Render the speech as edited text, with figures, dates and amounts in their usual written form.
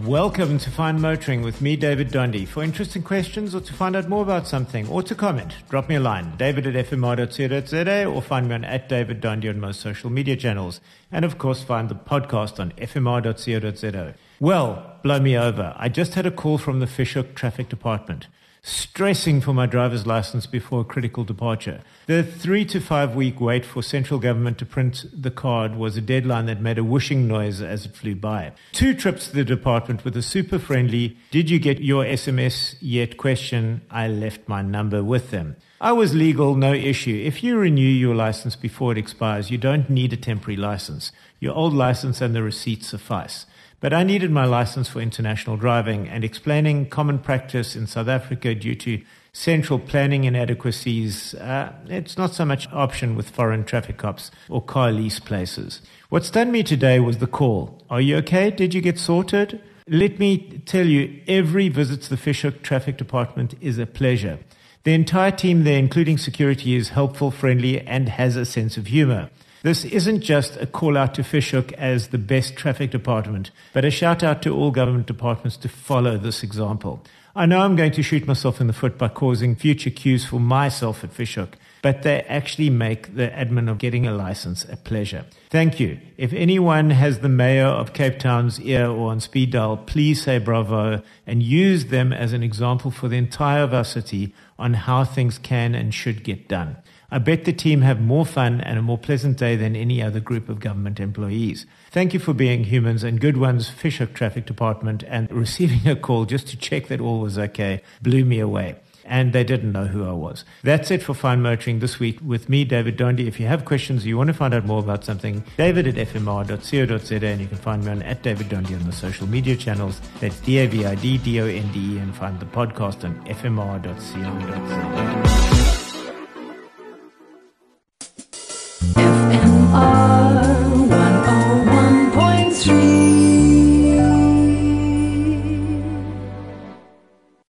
Welcome to Fine Motoring with me, David Dondy. For interesting questions or to find out more about something or to comment, drop me a line, david@fmr.co.za, or find me on @DavidDondy on most social media channels. And of course, find the podcast on fmr.co.za. Well, blow me over. I just had a call from the Fishhook Traffic Department. Stressing for my driver's license before a critical departure. The 3 to 5 week wait for central government to print the card was a deadline that made a whooshing noise as it flew by. 2 trips to the department with a super friendly, "Did you get your SMS yet?" question. I left my number with them. I was legal, no issue. If you renew your license before it expires, you don't need a temporary license. Your old license and the receipt suffice. But I needed my license for international driving, and explaining common practice in South Africa due to central planning inadequacies, it's not so much option with foreign traffic cops or car lease places. What stunned me today was the call. "Are you okay? Did you get sorted?" Let me tell you, every visit to the Fishhook Traffic Department is a pleasure. The entire team there, including security, is helpful, friendly, and has a sense of humor. This isn't just a call out to Fishhook as the best traffic department, but a shout out to all government departments to follow this example. I know I'm going to shoot myself in the foot by causing future queues for myself at Fishhook, but they actually make the admin of getting a license a pleasure. Thank you. If anyone has the mayor of Cape Town's ear or on speed dial, please say bravo and use them as an example for the entire of our city on how things can and should get done. I bet the team have more fun and a more pleasant day than any other group of government employees. Thank you for being humans and good ones, Fishhook Traffic Department, and receiving a call just to check that all was okay blew me away. And they didn't know who I was. That's it for Fine Motoring this week with me, David Dondy. If you have questions or you want to find out more about something, david@fmr.co.za, and you can find me on @DavidDondy on the social media channels. That's DavidDonde, and find the podcast on fmr.co.za. FM